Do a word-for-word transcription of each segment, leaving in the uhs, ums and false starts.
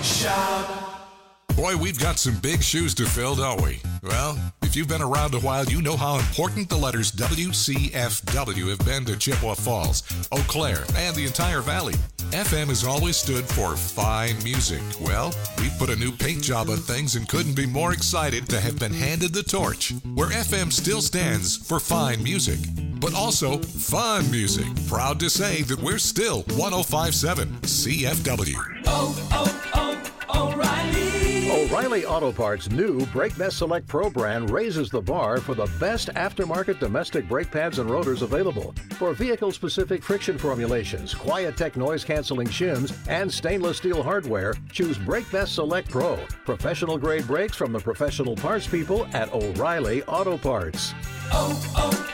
Shout. Boy, we've got some big shoes to fill, don't we? Well, if you've been around a while, you know how important the letters W C F W have been to Chippewa Falls, Eau Claire, and the entire valley. F M has always stood for fine music. Well, we've put a new paint job on things and couldn't be more excited to have been handed the torch, where F M still stands for fine music, but also fun music. Proud to say that we're still one oh five point seven C F W. Oh, oh, oh, O'Reilly. O'Reilly Auto Parts' new Brake Best Select Pro brand raises the bar for the best aftermarket domestic brake pads and rotors available. For vehicle-specific friction formulations, Quiet-Tech noise-canceling shims, and stainless steel hardware, choose Brake Best Select Pro. Professional-grade brakes from the professional parts people at O'Reilly Auto Parts. Oh,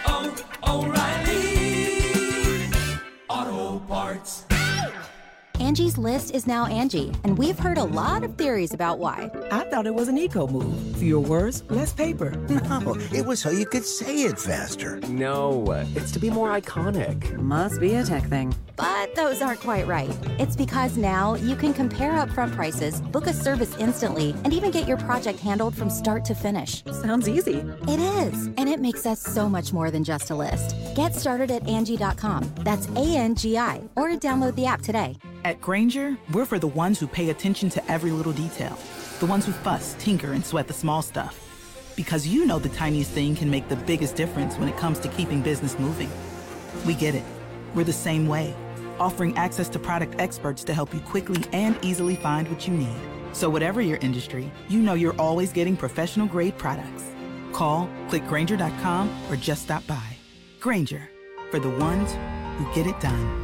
oh, oh, O'Reilly Auto Parts. Angie's List is now Angie, and we've heard a lot of theories about why. I thought it was an eco move. Fewer words, less paper. No, it was so you could say it faster. No, it's to be more iconic. Must be a tech thing. But those aren't quite right. It's because now you can compare upfront prices, book a service instantly, and even get your project handled from start to finish. Sounds easy. It is, and it makes us so much more than just a list. Get started at Angie dot com. That's A N G I, or download the app today. At Grainger, we're for the ones who pay attention to every little detail. The ones who fuss, tinker, and sweat the small stuff. Because you know the tiniest thing can make the biggest difference when it comes to keeping business moving. We get it. We're the same way, offering access to product experts to help you quickly and easily find what you need. So whatever your industry, you know you're always getting professional-grade products. Call, click Grainger dot com, or just stop by. Grainger, for the ones who get it done.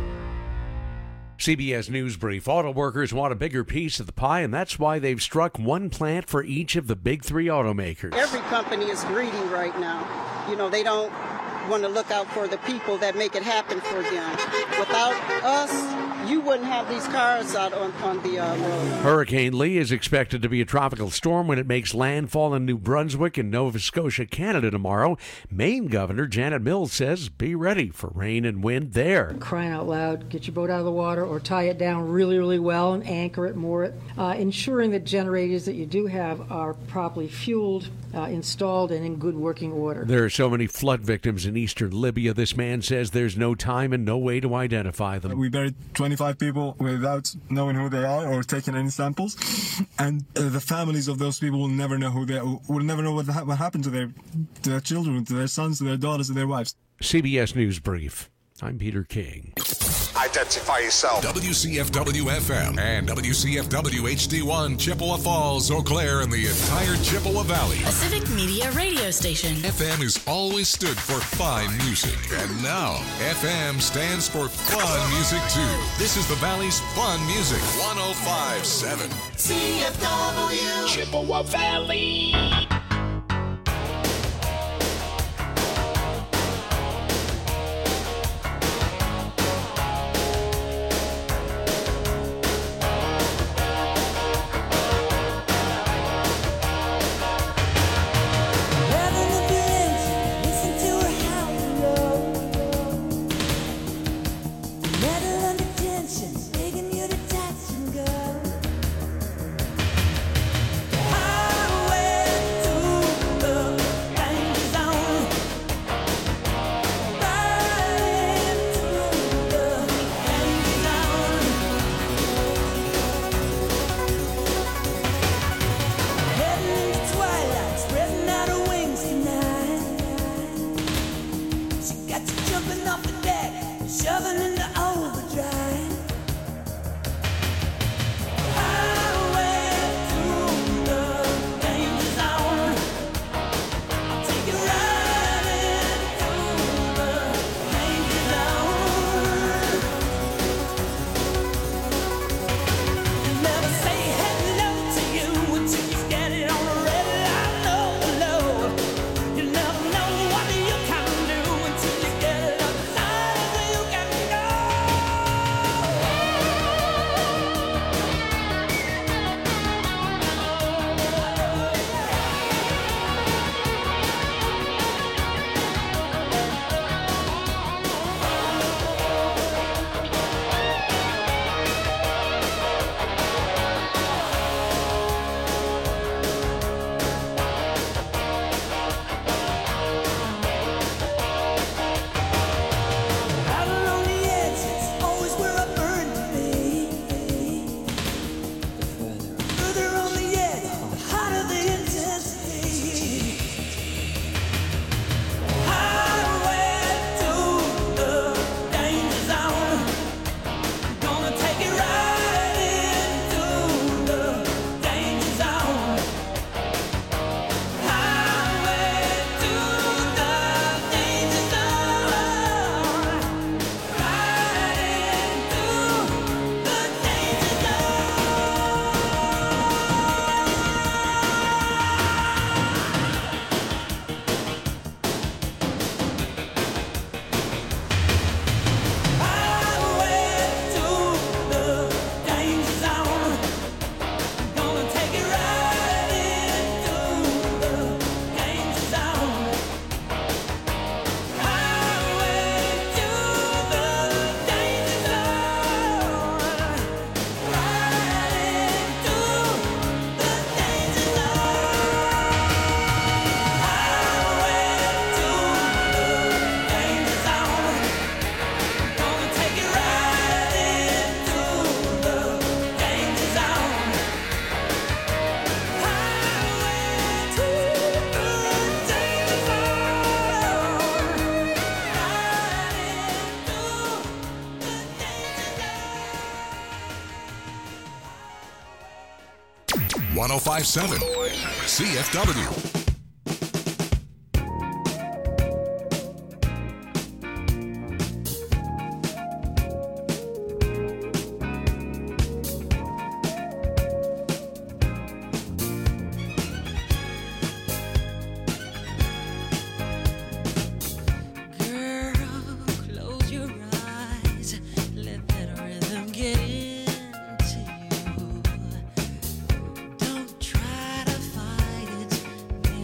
C B S News Brief. Auto workers want a bigger piece of the pie, and that's why they've struck one plant for each of the big three automakers. Every company is greedy right now. You know, they don't want to look out for the people that make it happen for them. Without us, you wouldn't have these cars out on, on the uh, road. Hurricane Lee is expected to be a tropical storm when it makes landfall in New Brunswick and Nova Scotia, Canada tomorrow. Maine Governor Janet Mills says be ready for rain and wind there. Crying out loud, get your boat out of the water or tie it down really, really well and anchor it, moor it. Uh, ensuring that generators that you do have are properly fueled, uh, installed, and in good working order. There are so many flood victims in eastern Libya. This man says there's no time and no way to identify them. We buried twenty-five people without knowing who they are or taking any samples, and uh, the families of those people will never know who they are, will never know what, ha- what happened to their, to their children, to their sons, to their daughters, to their wives. C B S News Brief. I'm Peter King. Identify yourself. W C F W F M and W C F W H D one, Chippewa Falls, Eau Claire, and the entire Chippewa Valley. A Civic Media radio station. F M has always stood for fine music, and now F M stands for fun music too. This is the Valley's fun music. one oh five point seven C F W Chippewa Valley. Highway to one oh five point seven C F W. Don't try to fight it.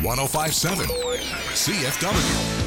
one oh five point seven C F W.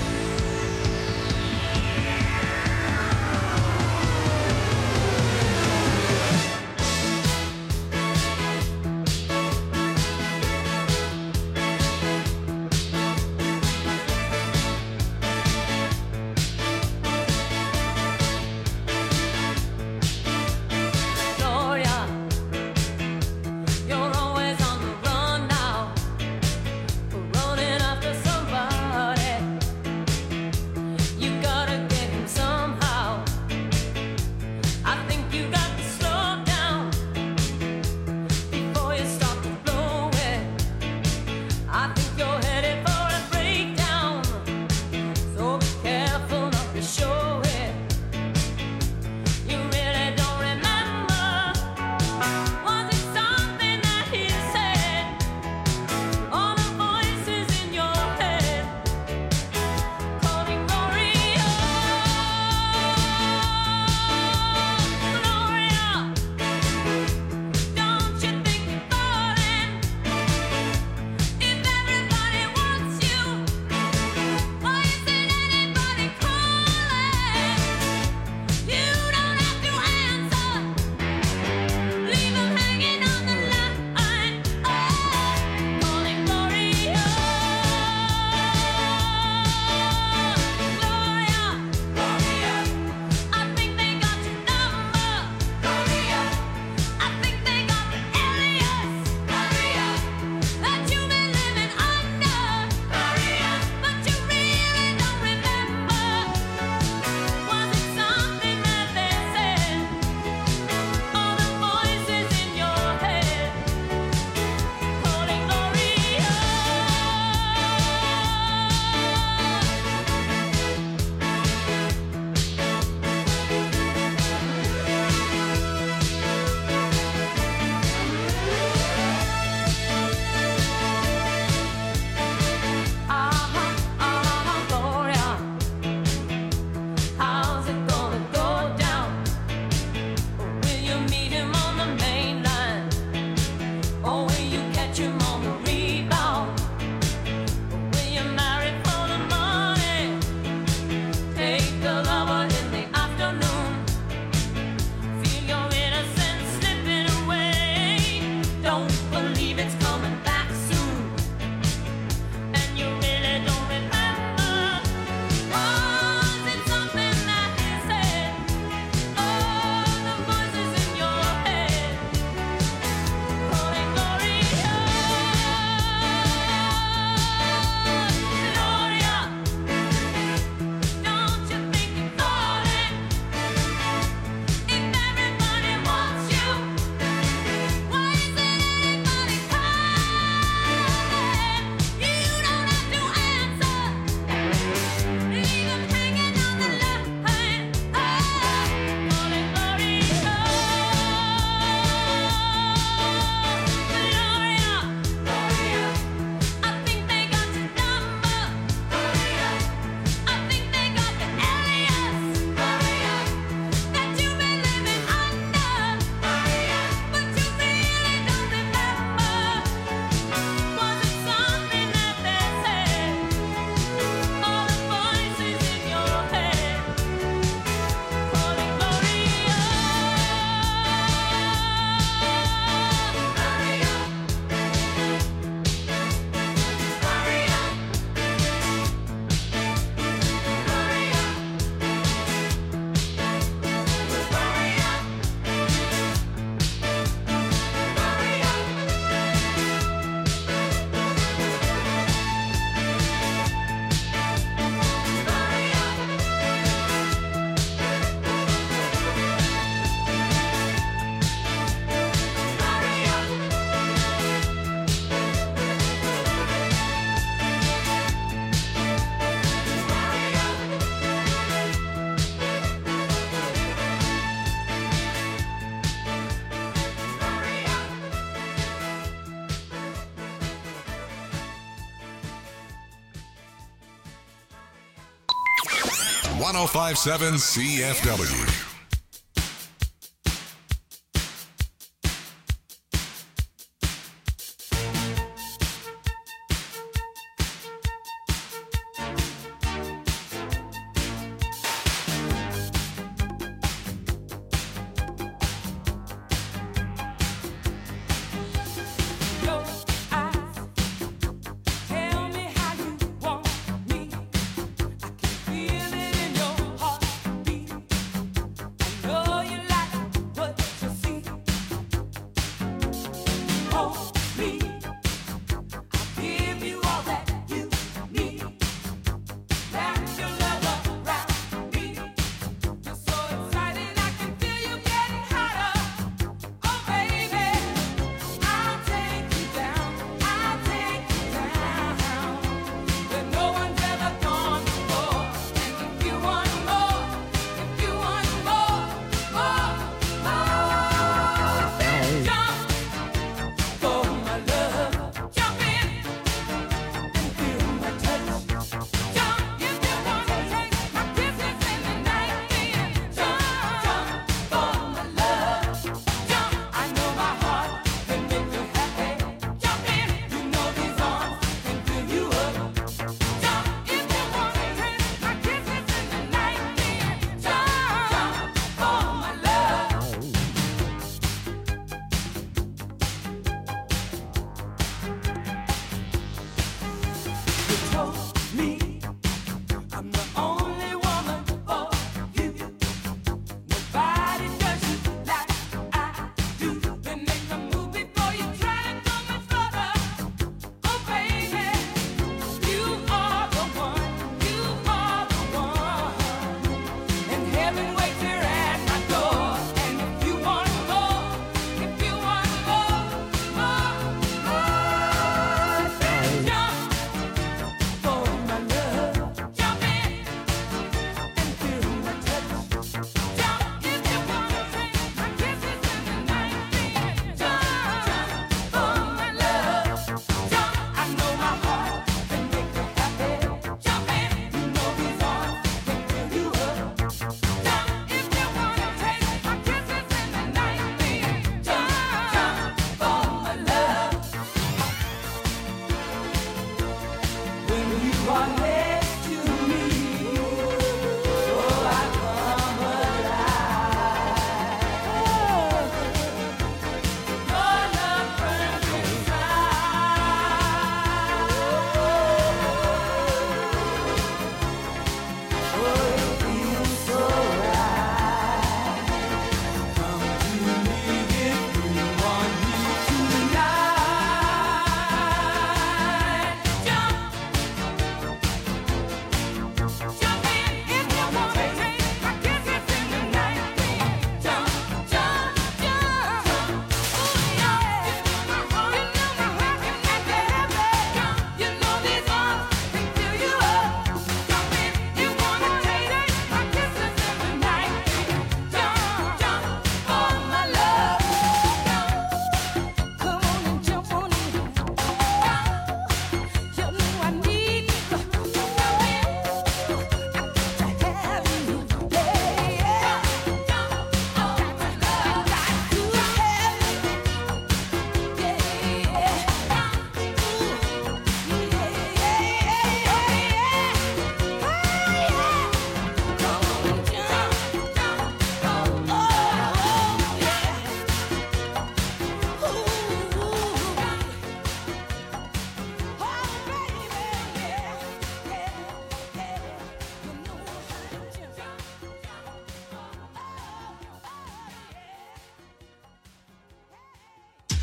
one oh five point seven C F W.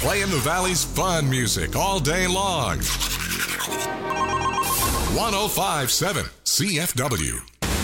playing the Valley's fun music all day long. one oh five point seven C F W.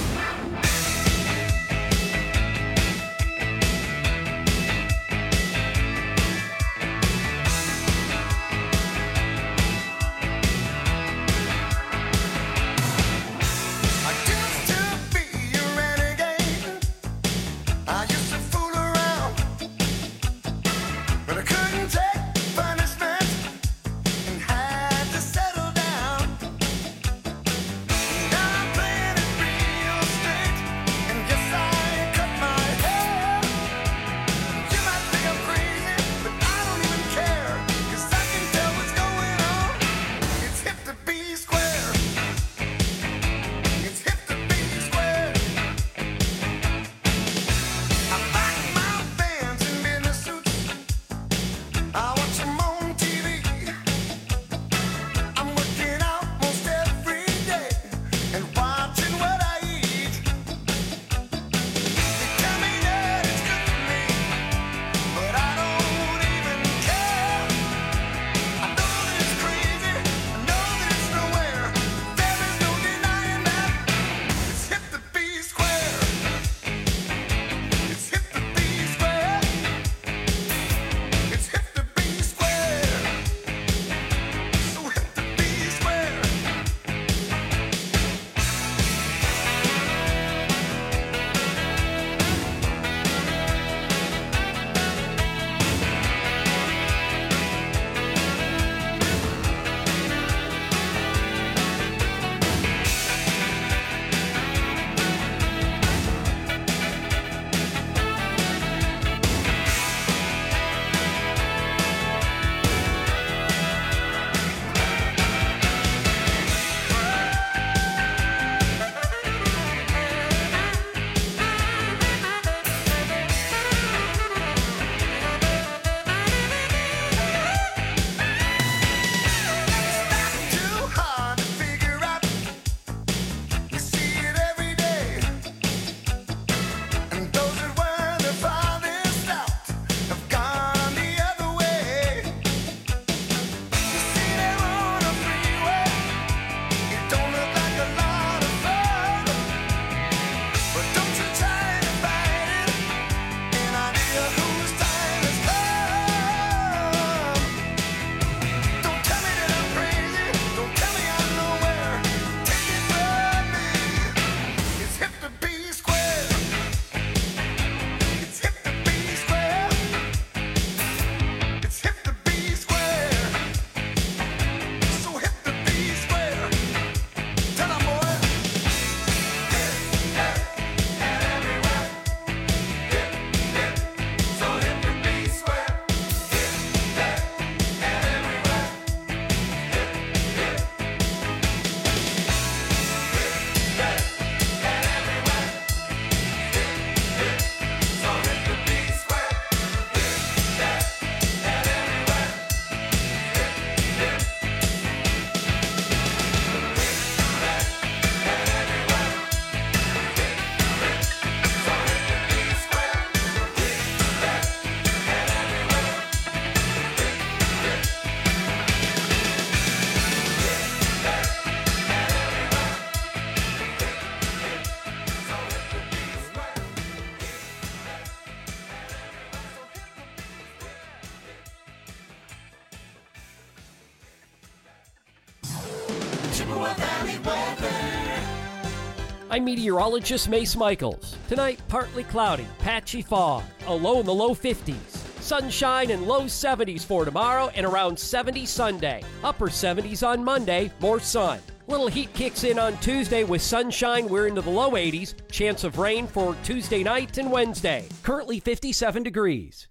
I'm meteorologist Mace Michaels. Tonight, partly cloudy, patchy fog, a low in the low fifties. Sunshine and low seventies for tomorrow and around seventy Sunday. Upper seventies on Monday, more sun. Little heat kicks in on Tuesday with sunshine. We're into the low eighties. Chance of rain for Tuesday night and Wednesday. Currently fifty-seven degrees.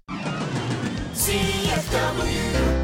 C F W.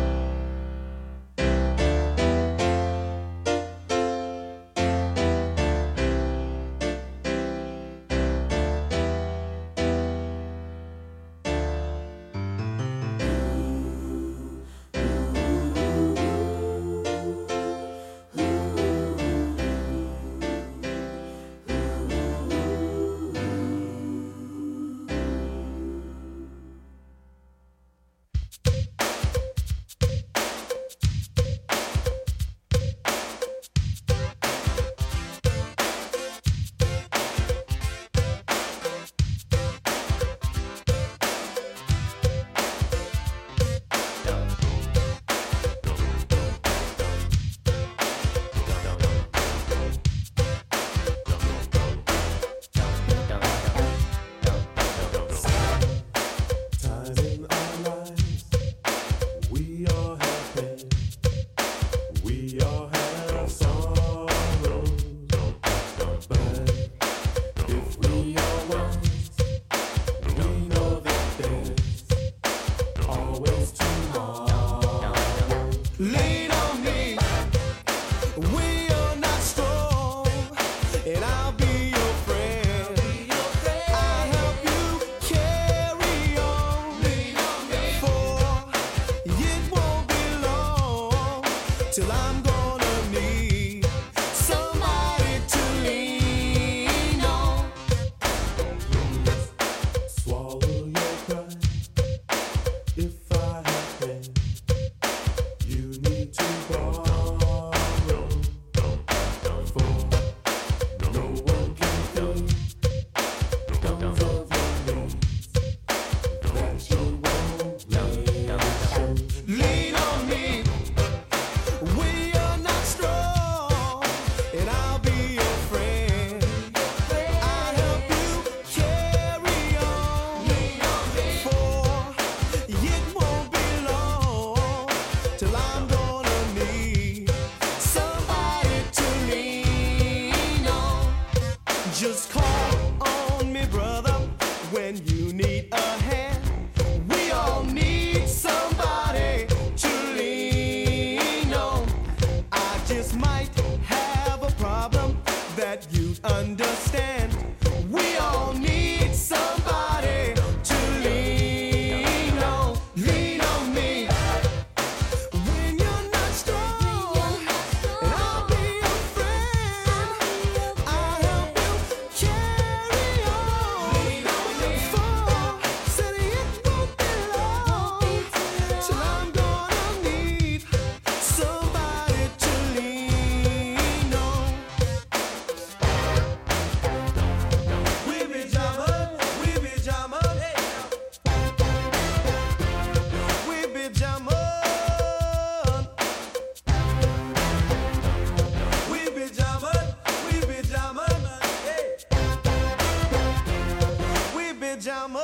pajama.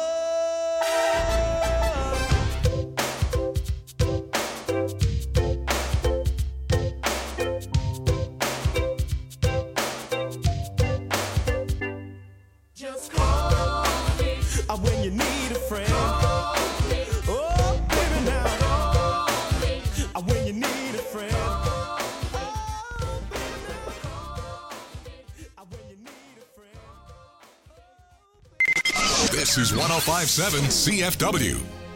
Just call me. Uh, when you need a friend. Call me. Oh, baby, now. Call me. Uh, when you need a friend. This is one oh five point seven C F W.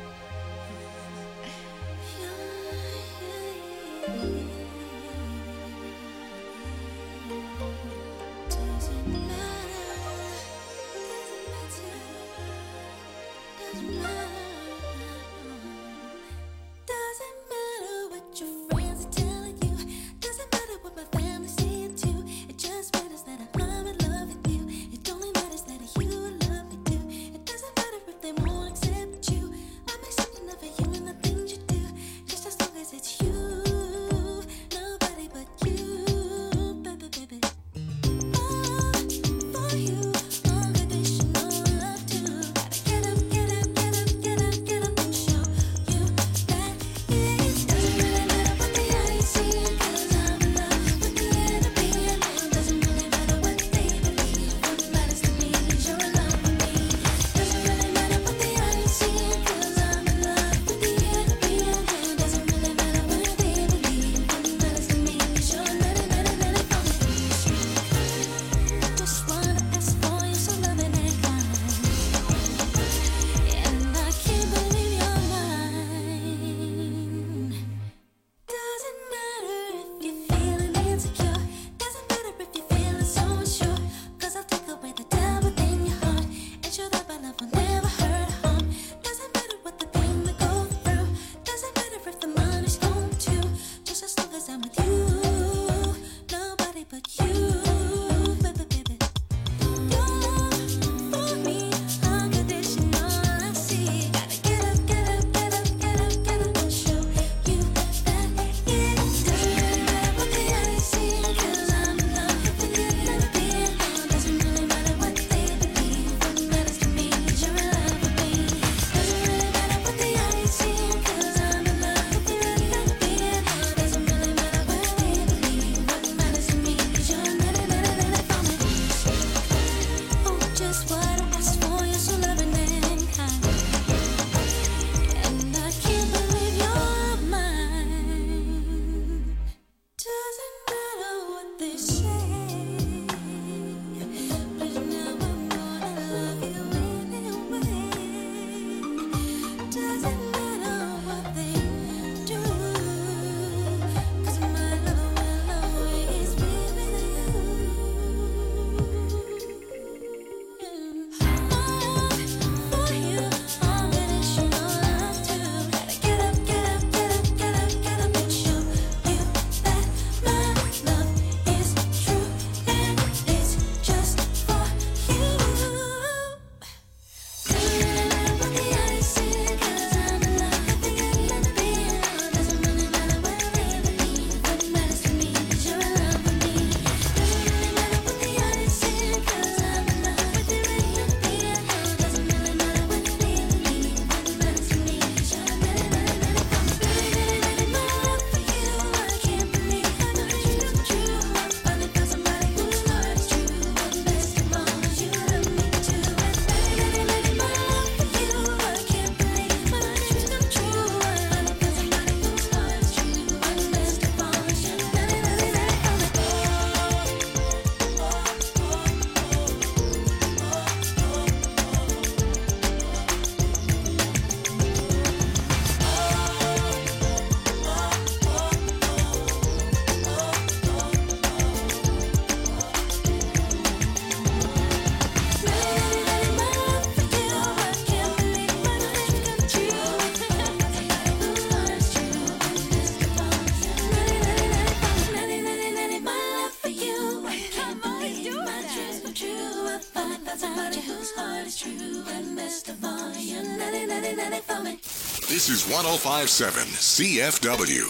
This is one oh five point seven C F W.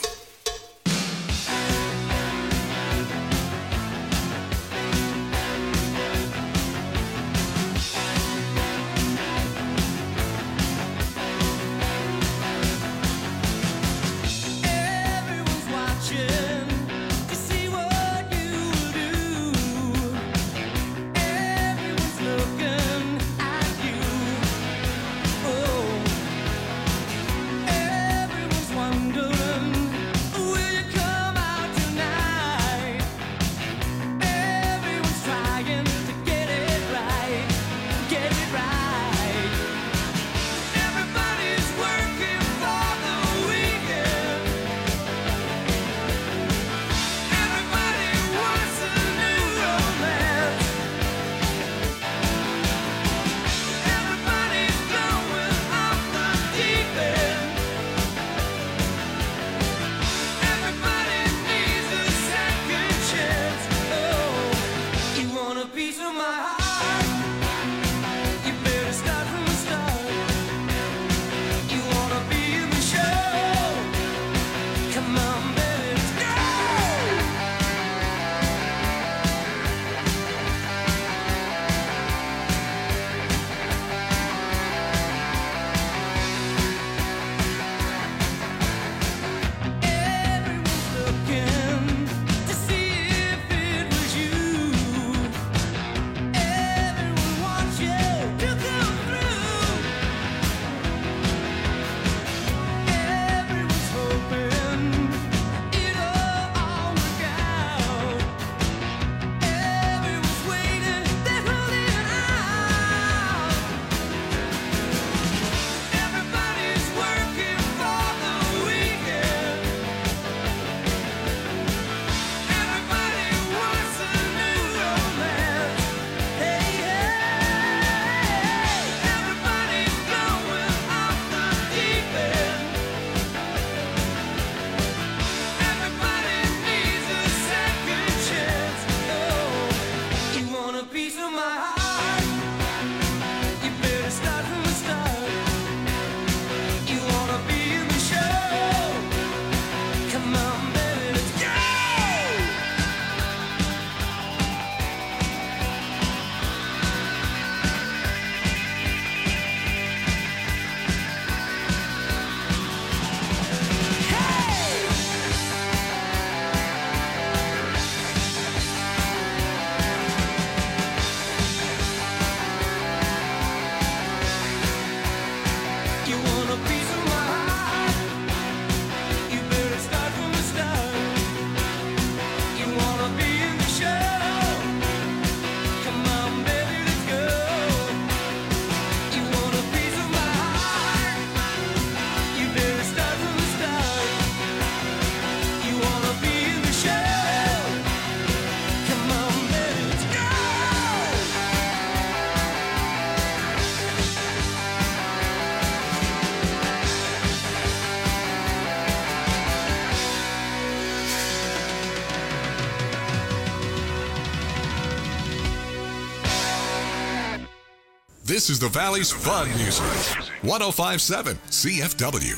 This is the Valley's fun music. one oh five point seven C F W.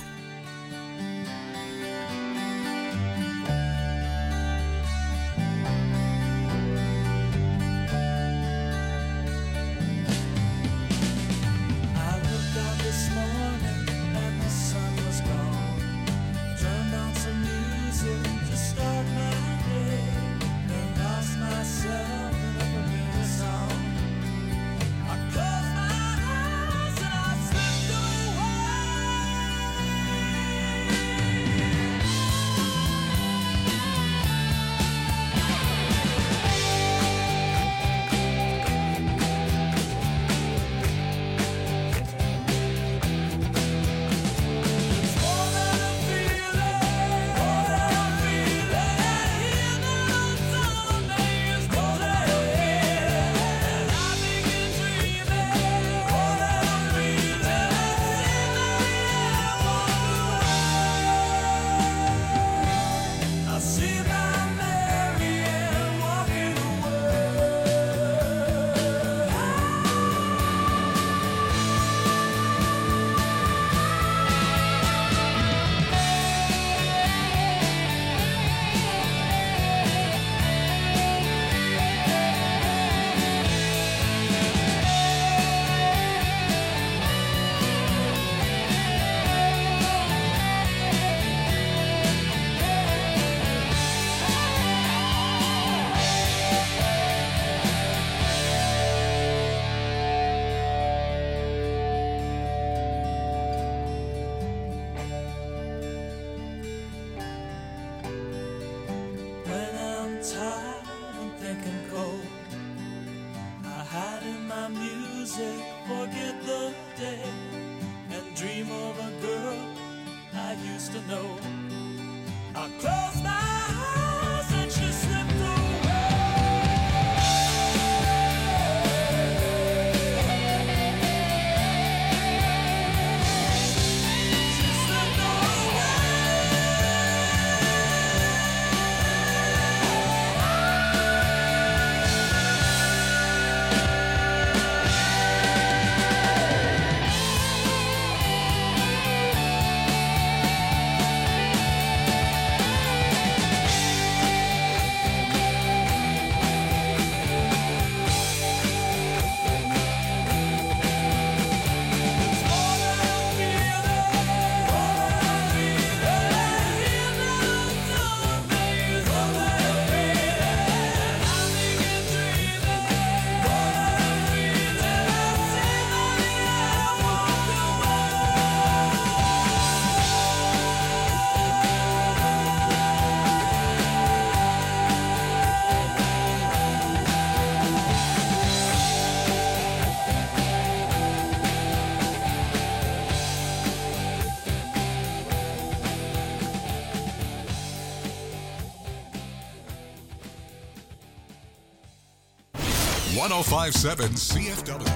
one oh five point seven C F W.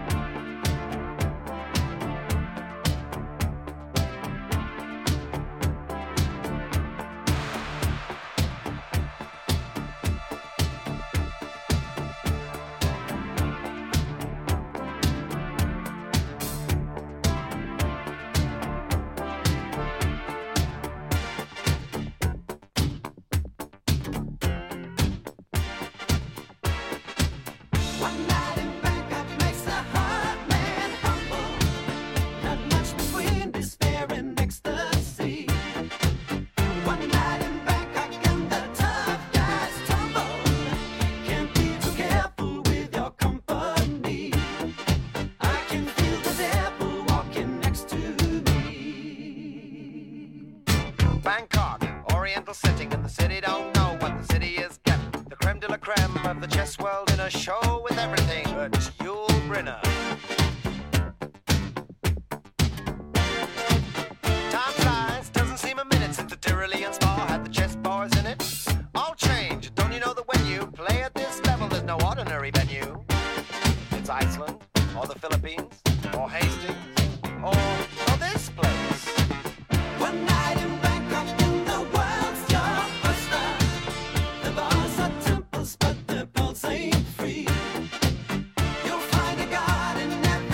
Bangkok, oriental setting, and the city don't know what the city is getting. The creme de la creme of the chess world in a show with everything but Yul Brynner. Time flies, doesn't seem a minute since the Tyrolean Spa had the chess bars in it. All change, don't you know that when you play at this level, there's no ordinary venue? It's Iceland, or the Philippines, or Hastings, or, or this place. One night in Bangkok in the world's your buster. The bars are temples, but the pulse ain't free. You'll find a god in every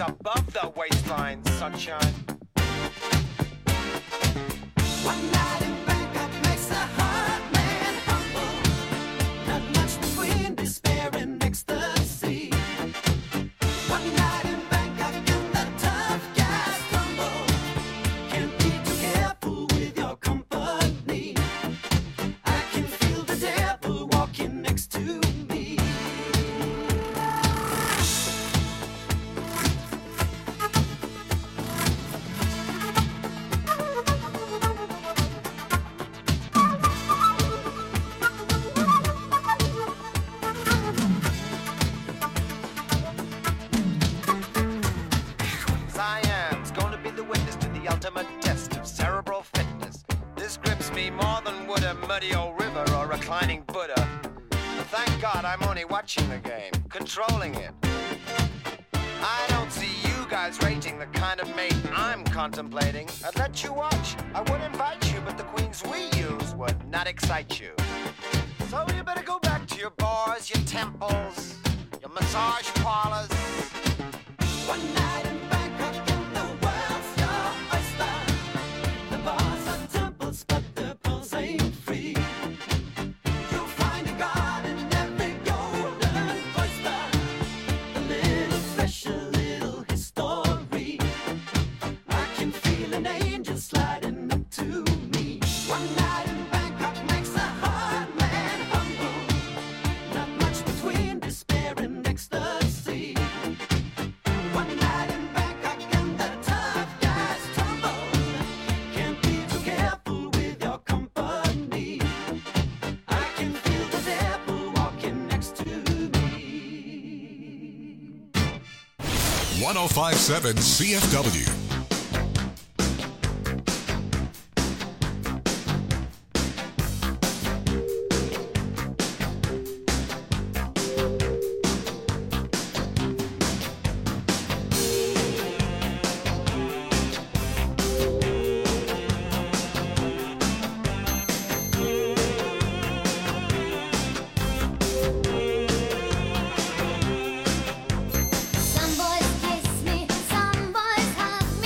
above the waistline, sunshine. One night in Bangkok makes a hard man humble. Not much between despair and ecstasy. One night in Bangkok and the tough guys tumble. Can't be too careful with your company. I can feel the devil walking next to me. Siam's gonna be the witness to the ultimate test of cerebral fitness. This grips me more than would a muddy old river or reclining Buddha. But thank God I'm only watching the game, controlling it. I don't see you guys rating the kind of mate I'm contemplating. I'd let you watch, I would invite you, but the queens we use would not excite you. So you better go back to your bars, your temples, your massage parlors. One night in Bangkok and the world's your oyster. The bars are temples, but the pearls ain't free. You'll find a god in every golden oyster. A little fish, a little history. I can feel an angel sliding up to me. One night in Bangkok makes a hard man humble. Not much between despair and ecstasy. One night in Bangkok and the tough guys tumble. Can't be too careful with your company. I can feel the devil walking next to me. one oh five point seven C F W. Some boys kiss me, some boys hug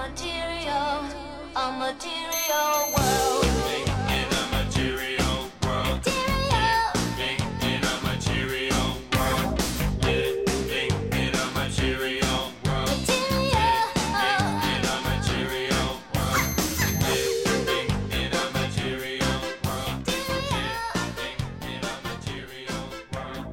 material, a material world. In a material world. Living in a material world. Living in a material world. Living in a material world. Living in a material world. Living in a material world.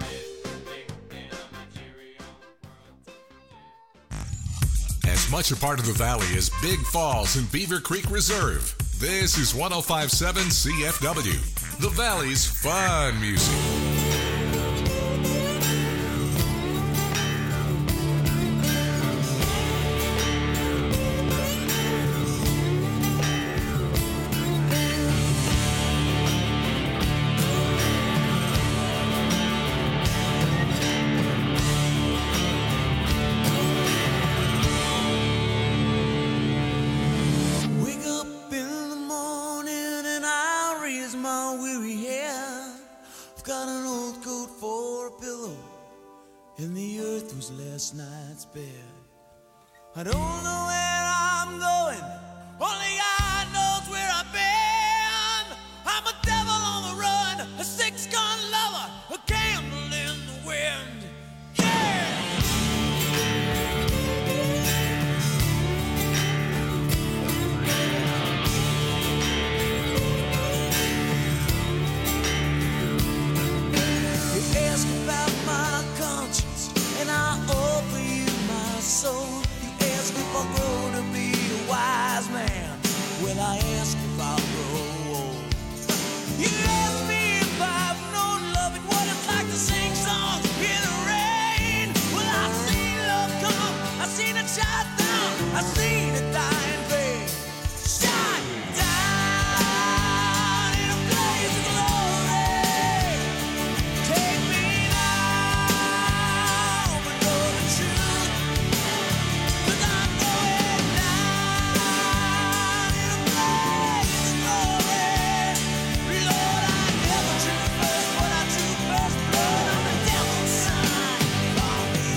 As much a part of the valley as Big Falls and Beaver Creek Reserve, this is one oh five point seven C F W, the Valley's fun music. Wake up in the morning and I raise my weary head. I've got an old coat for a pillow, and the earth was last night's bed. I don't know where I'm going, only God knows where I've been. I'm a devil on the run, a six-gun lover, a candle in the wind. You ask about my conscience, and I offer you my soul. You ask if I'll grow to be a wise man. Well, I ask if I'll grow old. You ask me if I've known love and what it's like to sing songs in the rain. Well, I've seen love come, I've seen it shine down, I've seen it die in vain. Shine down in a blaze of glory. Take me now, but know the truth. 'Cause I'm going down in a blaze of glory. Lord, I never drew first, but I drew first blood on the devil's side. Call me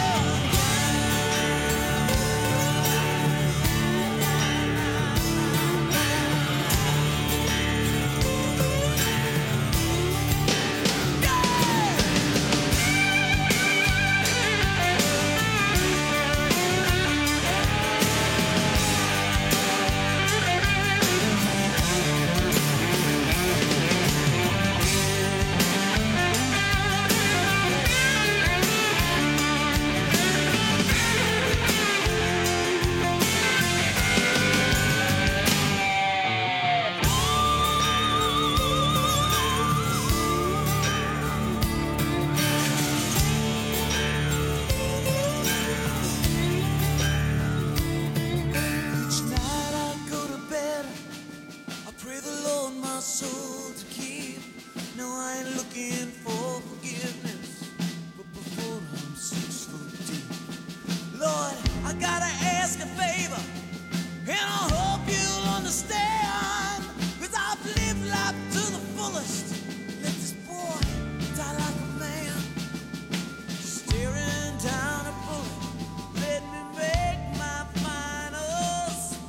Each night I go to bed, I pray the Lord my soul to keep. No, I ain't looking for forgiveness, but before I'm six foot deep. Lord, I gotta ask a favor, and I hope you'll understand. 'Cause I've lived life to the fullest. Let this boy die like a man. Staring down a bullet, let me make my final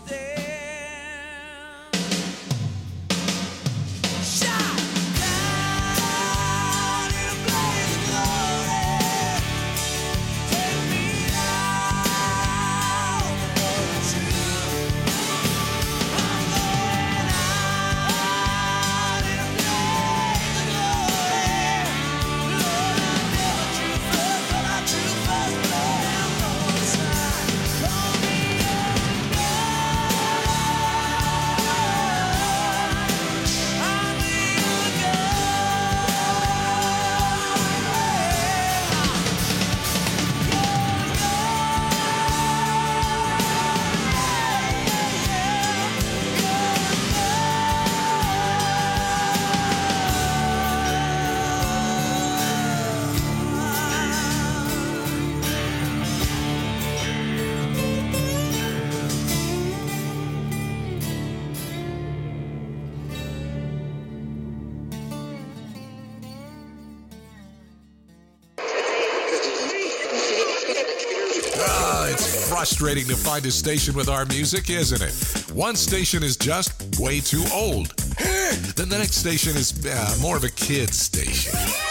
stand. Shine down in a blaze of glory. Take me now, but know the truth. I'm going Oh, it's frustrating to find a station with our music, isn't it? One station is just way too old. Then the next station is uh, more of a kid's station.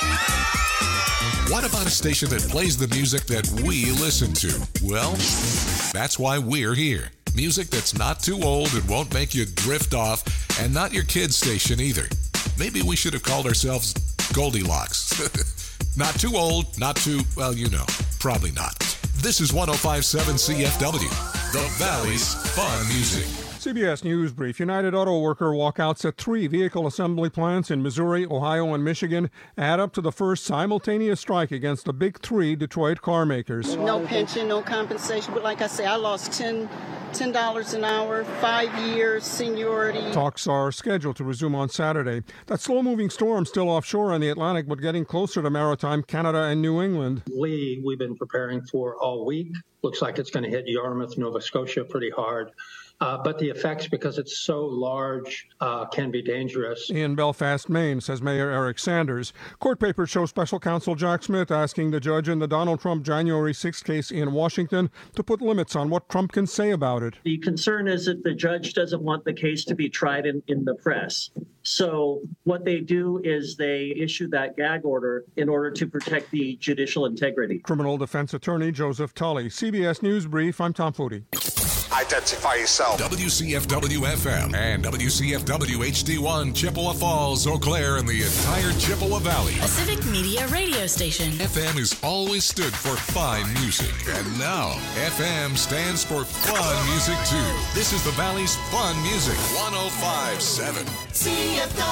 What about a station that plays the music that we listen to? Well, that's why we're here. Music that's not too old and won't make you drift off, and not your kid's station either. Maybe we should have called ourselves Goldilocks. Not too old, not too, well, you know, probably not. This is one oh five point seven C F W, the Valley's Fun Music. C B S News Brief. United Auto Worker walkouts at three vehicle assembly plants in Missouri, Ohio, and Michigan add up to the first simultaneous strike against the big three Detroit car makers. No pension, no compensation, but like I say, I lost ten dollars an hour, five years seniority. Talks are scheduled to resume on Saturday. That slow-moving storm still offshore in the Atlantic, but getting closer to maritime Canada and New England. Lee, we've been preparing for all week. Looks like it's going to hit Yarmouth, Nova Scotia pretty hard. Uh, but the effects, because it's so large, uh, can be dangerous. In Belfast, Maine, says Mayor Eric Sanders. Court papers show special counsel Jack Smith asking the judge in the Donald Trump January sixth case in Washington to put limits on what Trump can say about it. The concern is that the judge doesn't want the case to be tried in, in the press. So what they do is they issue that gag order in order to protect the judicial integrity. Criminal defense attorney Joseph Tully. C B S News Brief, I'm Tom Foodie. Identify yourself. W C F W F M and W C F W H D one, Chippewa Falls, Eau Claire, and the entire Chippewa Valley. A Civic Media radio station. F M has always stood for fine music, and now F M stands for fun music too. This is the Valley's Fun Music, one oh five point seven. C F W.